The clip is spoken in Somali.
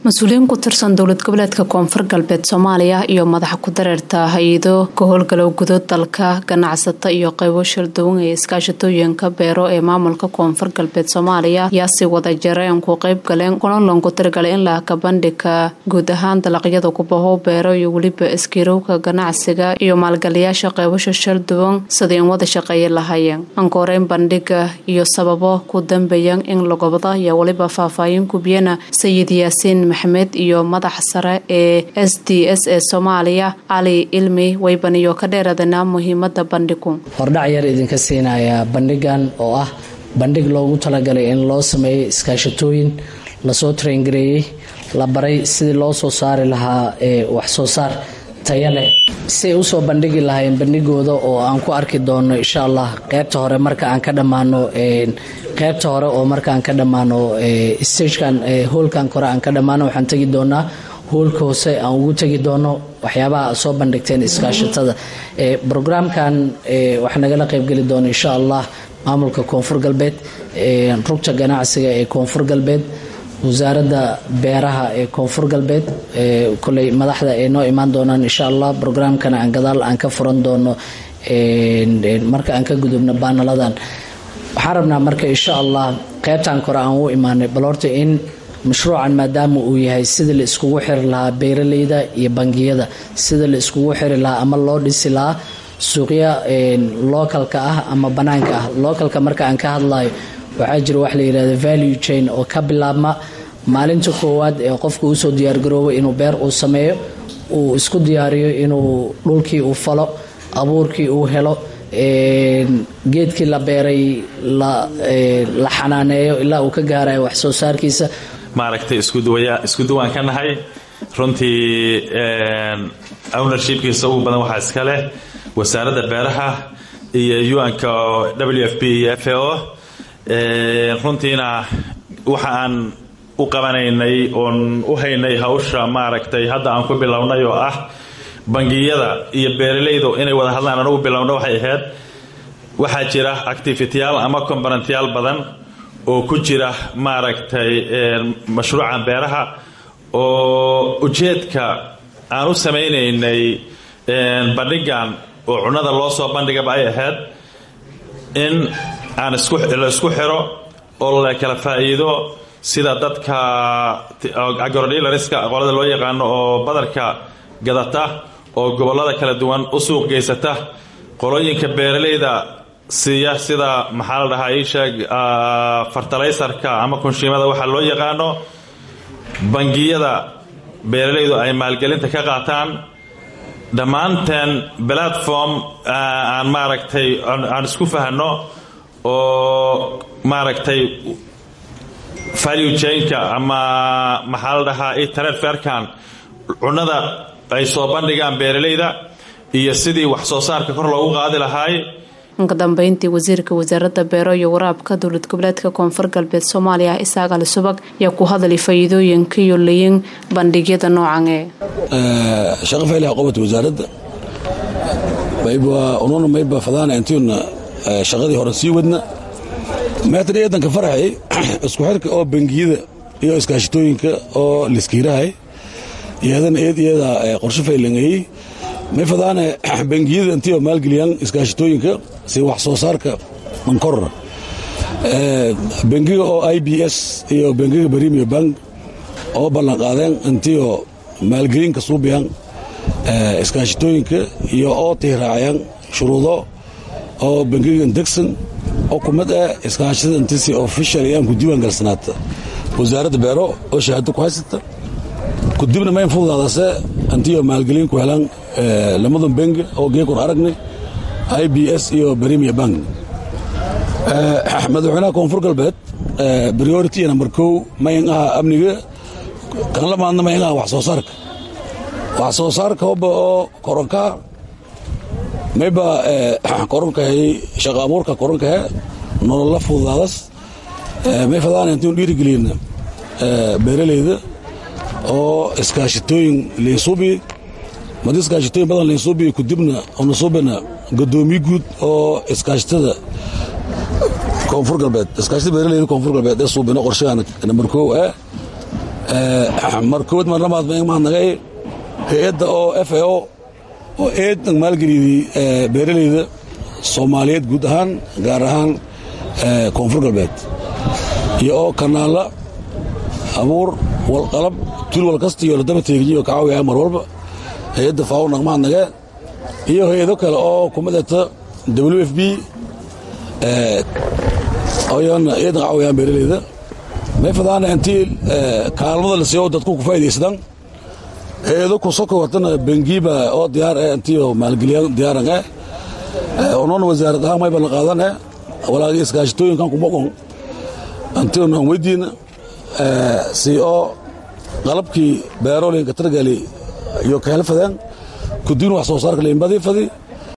mas-uuliyiin ku tirsan dowlad goboleedka koonfur galbeed Soomaaliya iyo madaxa ku dareerta hay'ado ka howlgalow gudood dalka ganacsata iyo qaybo shirdoon ee iskaashatooyinka beero ee maamulka koonfur galbeed Soomaaliya yaa si wada jareen ku qayb galeen kulan ku tirgalay in la ka bandhiga guud ahaan dalagyada ku baho beero iyo waliba iskiirowga ganacsiga iyo maalgaliyaasha qaybo shirdoon sidii wada shaqeeyay lahaayeen ankooreen bandhiga iyo sababo ku dambeeyay in lagobada iyo waliba faahfaahin ku biyana Sayid Yaasiin Maxamed iyo madaxa sare ee SDS ee Soomaaliya Ali Ilmi waybaniyo ka dheeradana muhiimada bandhigu hordhac yar idinka siinaya bandhigan oo ah bandhig loogu talagalay in loo sameeyo iskaashatooyin la soo train gareeyay la baray sidii loo soo saari lahaa wax soo saar tayo leh si u soo bandhigi lahayn bandhigooda oo aan ku arki doono insha Allah qaybta hore marka aan ka dhamaano qaybta hore oo marka aan ka dhamaano stagekan hoolkan kore aan ka dhamaano waxaan tagi doonaa hoolka hoose aan ugu tagi doono waxyaabaha soo bandhigteen iskaashatada programkan waxa naga qayb gali doona insha Allah maamulka koonfur galbeed rugta ganacsiga ee koonfur galbeed wasaaradda beeraha ee koonfur galbeed kulay madaxda ee noo imaan doonaan insha Allah programkan aan gadaal aan ka furan doono marka aan ka gudubno baanaladan waxaan rabnaa marka insha Allah qaybtan kore aan u imaanay balorta in mashruucan maadaama uu yahay sida la iskugu xiri lahaa beeraleyda iyo bangiyada sida la iskugu xiri lahaa ama loo dhisi lahaa suuqya localka ah ama banaanka ah localka marka aan ka hadlayo waxaa jira wax la yiraahdo value chain oo ka bilaabma maalinta koowaad ee qofku uu soo diyaar garoobo inuu beer uu sameeyo uu isku diyaariyo inuu dhulkii uu falo abuurkii uu helo geedkii la beeray la xanaaneeyo ilaa uu ka gaarayo wax soo saarkiisa maaragtay isku duwaan ka nahay runtii ownershipkiisa ugu badan waxaa iska leh wasaaradda beeraha iyo UN-ka WFP iyo FAO runtiina waxa aan u qabanaynay oon u haynay hawsha maaragtay hadda aan ku bilownay oo ah bangiyada iyo beeralaydu inay wada hadlaan anagu bilowno waxay ahayd waxaa jira activity-yaal ama component-yaal badan oo ku jira maaragtay mashruucan beeraha oo ujeedka aan u samaynaynay bandhigan oo cunada loo soo bandhigaba ay ahayd in aan la isku xiro oo la kala faa'iido sida dadka agrodealerska qolada loo yaqaano oo badarka gadata oo gobolada kala duwan u suuq geysata qolooyinka beeralayda siiya sida maxaa la dhahaa isheeg fertilizerka ama kunshiimada waxa loo yaqaano bangiyada beeralaydu ay maalgelinta ka qaataan dhammaanteen platform aan maaragtay aan isku fahanno oo maaragtay value chain-ka ama maxaa la dhahaa trade fair-kan cunada ay soo bandhigaan beeralayda iyo sidii wax soo saarka kor loogu qaadi lahaay ka dambeyntii wasiirka wasaaradda beero iyo waraabka dowlad goboleedka koonfur galbeed Soomaaliya Isaaq Ali Subag yaa ku hadlay faa'iidooyinka iyo leeyin bandhigyada noocan shaqo faylaha qowmiyadda wasaaradda mayba fadana intiina shaqadii hore sii wadna maatariyadan ka faraxay isku xirka oo bangiyada iyo iskaashatooyinka oo liskiirahay iyadana iyada qorshe faylangay may fadana bangiyada intii oo maalgeliyaan iskaashatooyinka si wax soo saarka mankor bangiga oo IBS iyo bangiga Premier Bank oo ballan qaadeen intii oo maalgelinka suubiyaan iskaashatooyinka iyo oo tiraacayaan shuruudo oo bangiga degsan oo kumad iskaashatada intii official ay ku diiwaan galsanaata wasaaradda beero oo shahaado ku haysata ku dibna ma fududaadase intii oo maalgelin ku helaan lamadan bangi oo geekor aragnay IBS iyo Premier Bank madaxweynaha koonfur galbeed priority number 2 ma inaha amniga kan la maadna ma inaha wax soo saarka oo koronka mayba koronka shaqa abuurka koronka nolol la fududaadas may fadaan intuu dhiirigelina beeralayda oo iskaashatooyin leesubi madiskaashatooyin badan leesubi ku dibna oo nasubana gadoomiye guud oo iskaashatada koonfur galbeed iskaashatada beeralayda koonfur galbeed ee suubina qorshahan number 2 markood marnamaad mahadnagay hay-adda oo FAO oo eedan maalgeliyey beeralayda Soomaaliyeed guud ahaan gaar ahaan koonfur galbeed iyo oo kanaala abuur wal qalab tul wal kasta iyo daba teegiyo ka caawiya mar walba hay-adda FAO mahadnagay iyo hay-ado kale oo kumadata WFP ayana eedan caawiya beeralayda may fadaan intii kaalmada la siiyo dadku ku faa'iideysadaan eedo ku soo koobtana bangiba oo diyaar ah intii maalgeliyan diyaaran ah onon wasaaradda ma bal qaadan walaagii iskaashatooyinkan kuma qoon intii aan weydiina CEO qalabkii beerooyinka targali iyo ka helfadaan ku diin wax soo saarka leeyin badii fadi